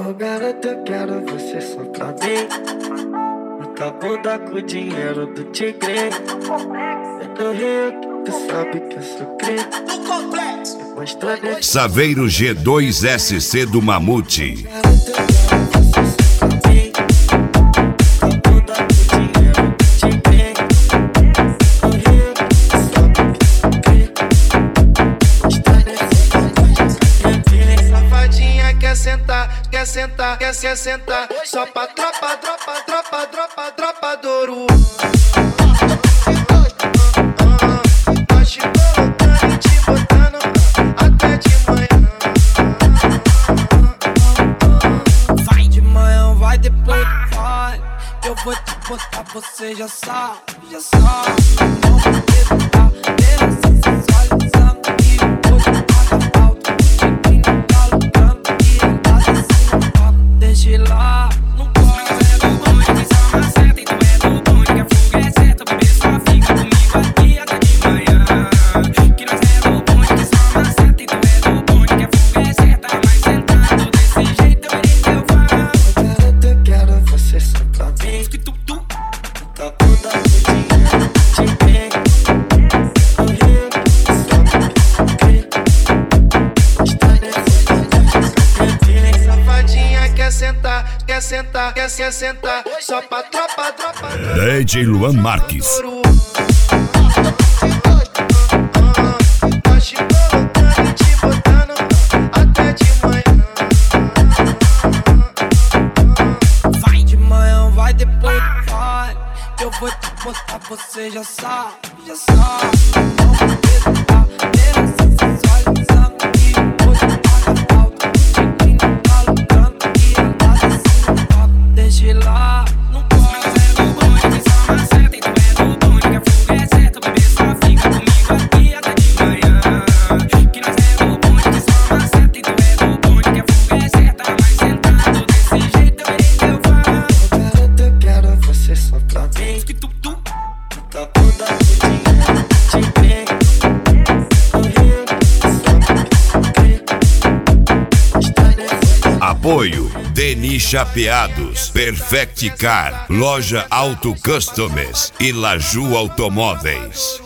Ô garota, eu quero você só pra mim. Muita bunda com o dinheiro do tigre. É do Rio, tu sabe que eu sou crente. Saveiro G2SC do Mamute. Quer sentar, só pra tropa Douro. Tá te colocando e te botando até de manhã. Vai de manhã, vai depois, vai. Eu vou te botar, você já sabe. Não vou tentar, pela sensualizando e hoje paga alto. Cheguei no calo branco e ela descendo papo. Deixa lá, não pode. É do bonde que só maceta, então é do bonde que a fuga é certa. O bebê só fica comigo aqui até de manhã. Que nós é do bonde que só maceta, então é do bonde que a fuga é certa. Mas sentado desse jeito eu verei que eu faço. Garota, eu quero você só pra mim. Que tu Tá bunda com dinheiro do tigre. Do Rio, tu sabe que eu sou crente. Safadinha quer sentar, só pra tropa DJ Luan Marques. Tá te colocando e te botando até de manhã. Vai de manhã, vai depois, vai. Eu vou te botar, você já sabe. Não vou tentar, pela sensualizando e hoje paga alto. Cheguei no calo branco e ela descendo papo. Deixa lá, não pode. é do bonde que só maceta, então é do bonde que a fuga é certa. O bebê só fica comigo aqui até de manhã. Que nós é do bonde que só maceta, então é do bonde que a fuga é certa. Mas sentado desse jeito eu verei que eu faço. Garota, eu quero você só pra mim. Que tu Tá bunda com dinheiro do tigre. Do Rio, tu sabe que eu sou crente. Apoio Deni Chapeados, Perfect Car, Loja Auto Customs e Laju Automóveis.